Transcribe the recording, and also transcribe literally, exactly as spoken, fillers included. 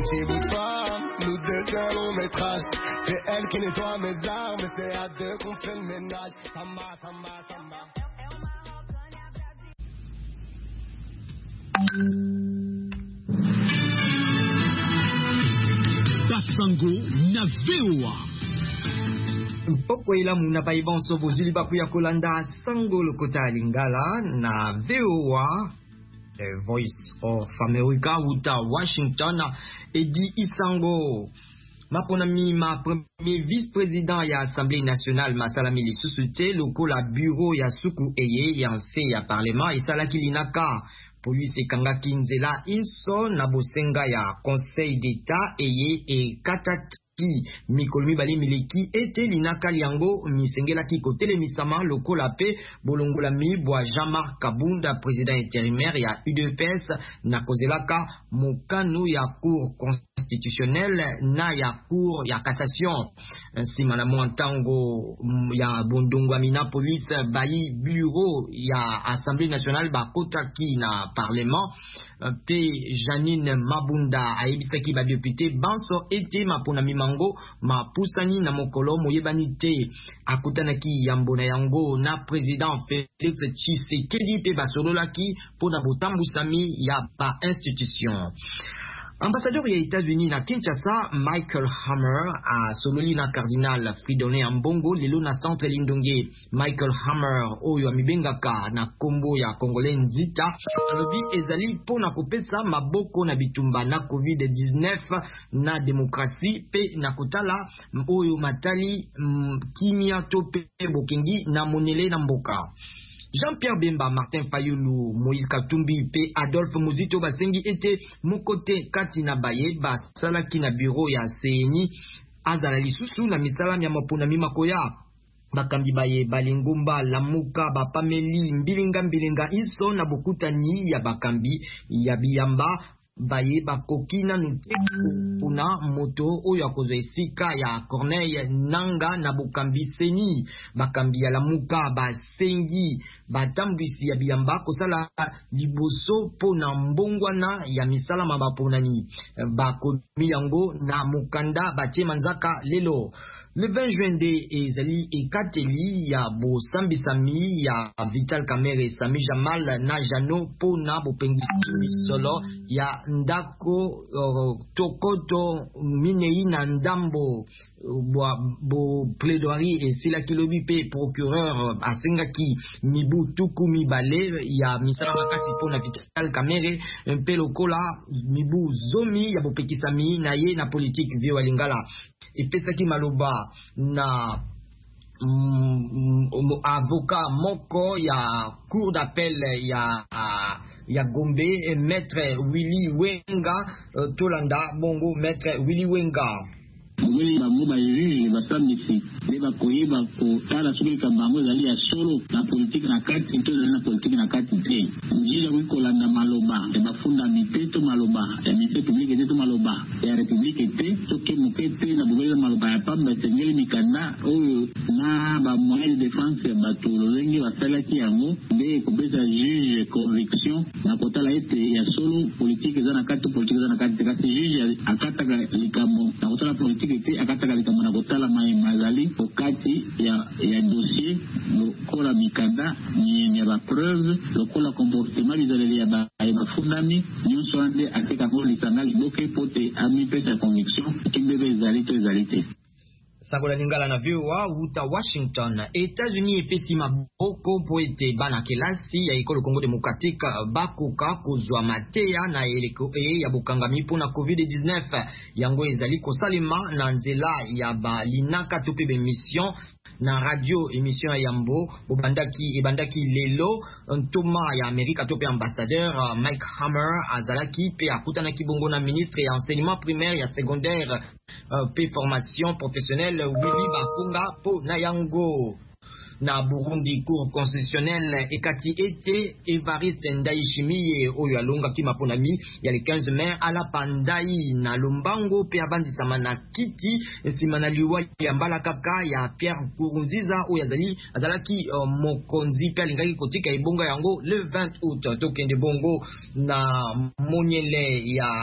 petit bout de femme, nous deux seuls on métrage. C'est elle qui nettoie mes armes, c'est à deux qu'on fait le ménage. Samba, samba, samba. Basango na V O A. Mpoko ila muna pa ibon so bozuli baku ya kolanda Sango lokota lingala na V O A, The Voice of America, uta Washington, Edi Isango. Maponami ma premier vice-président ya Assemblée nationale Masalami Lisusuté loko la bureau ya suku eye ya nse ya parlement esala kilinaka police ekanga kinzela inso na bosenga ya conseil d'état eye e kataki mikolo mibale mileki ete linaka liango misengela ki kotele misama lokola pe bolongola mi bwa Jean-Marc Kabunda président intérimaire ya U D P S na kozelaka mokano ya cour constitutionnelle na ya cour ya cassation nsima na mwantango ya bondongo mina police bayi bureau ya Assemblée nationale bakotaki na parlement pe Janine Mabunda aibisaki ba député banso ete maponami mango mapusani na mokolo moyebani te akutanaki yambo na yango na président Félix Tshisekedi pe basololaki pona botambusami ya ba institution. Ambassadeur ya États-Unis na Kinshasa Michael Hammer a sololi na cardinal Fridolin Ambongo lelo na centre Lindonge. Michael Hammer oyo amibengaka na kombo ya Congolais Nzita alobi ezali pona kopesa maboko na bitumba na covid dix-neuf na demokrasi pe na kotala oyo matali mm, kimia to pe bokengi na monele na mboka. Jean-Pierre Bemba, Martin Fayulu, Moïse Katumbi, P. Adolphe Muzito Basengi ete mukote katina baye basalaki na bureau ya C N I azala lisusu na misala ya mapona mimakoya bakambi baye balingumba lamuka bapameli mbilinga mbilinga iso na bokutani ya bakambi ya biyamba baye bakokina nuteku puna moto oyo akozwa esika ya Corneille Nanga na bokambi seni bakambi ya lamuka basengi batambwisi ya biyamba kosala liboso pona mbongwana ya misala mabaponani bakomi yango na mukanda batie manzaka lelo. Le vingt juin de ezali ekateli ya bo sambisami ya Vital Kamerhe Sami Jamal na Jano pona bo pengisi solo ya ndako uh, tokoto minei na ndambo bo, bo plaidoirie esila kilobi pe procureur asengaki mibu tuku mibale ya misala makasi pona Vital Kamerhe mpe lokola mibu zomi ya bo pekisami na ye na politique vio lingala epesaki maloba na mm, avocat moko ya cour d'appel ya ya Gombe maître Willy Wenga uh, Tolanda bongo maître Willy Wenga Wili bango ba yiri basambisi ne bakoyeba ko tala soki kambango ezali ya solo na politique na kati to na politique na kati te njila wikolanda maloba ya bafunda miteto maloba ya mise publique te to maloba ya republique te soki mokete na bobela maloba ya pamba sengeli mikanda oyo na ba moyen de défense ya bato lolengi basalaki yango nde kopesa juge conviction na kotala ete ya solo politique eza na kati politique eza na kati te kasi juge akataka likambo na kotala politique ete akataka likambo na kotala mazali okati ya ya dossier lokola mikanda ni ya ba preuve lokola comportement bizaleli ya ba bafundami nyonso ande akeka ngo lisanga liboke pote ami pesa conviction kimbebe ezali to ezali te. Sagola Lingala na V O A uta Washington. États-Unis epesi maboko po ete bana kelasi ya ekolo Congo démocratique bakoka kozwa mateya na eleko e ya bokangami pona covid dix-neuf yango ezali kosalema na nzela ya balinaka to pe mission na radio émission ya Yambo obandaki ebandaki lelo ntoma ya Amerika to pe ambassadeur Mike Hammer azalaki pe akutanaki bongo na ministre ya enseignement primaire ya secondaire uh, pe formation professionnelle Willy Bakunga po na yango. Na Burundi cour constitutionnelle ekati ete Evariste Ndayishimiye oyo alonga kima ponami ya le quinze mai ala pandai na lombango pe abandisama na kiti nsima na liwa ya mbala kaka ya Pierre Nkurunziza oyo azali azalaki uh, mokonzi pe alingaki kotika ebonga yango le vingt août tokende bongo na monyele ya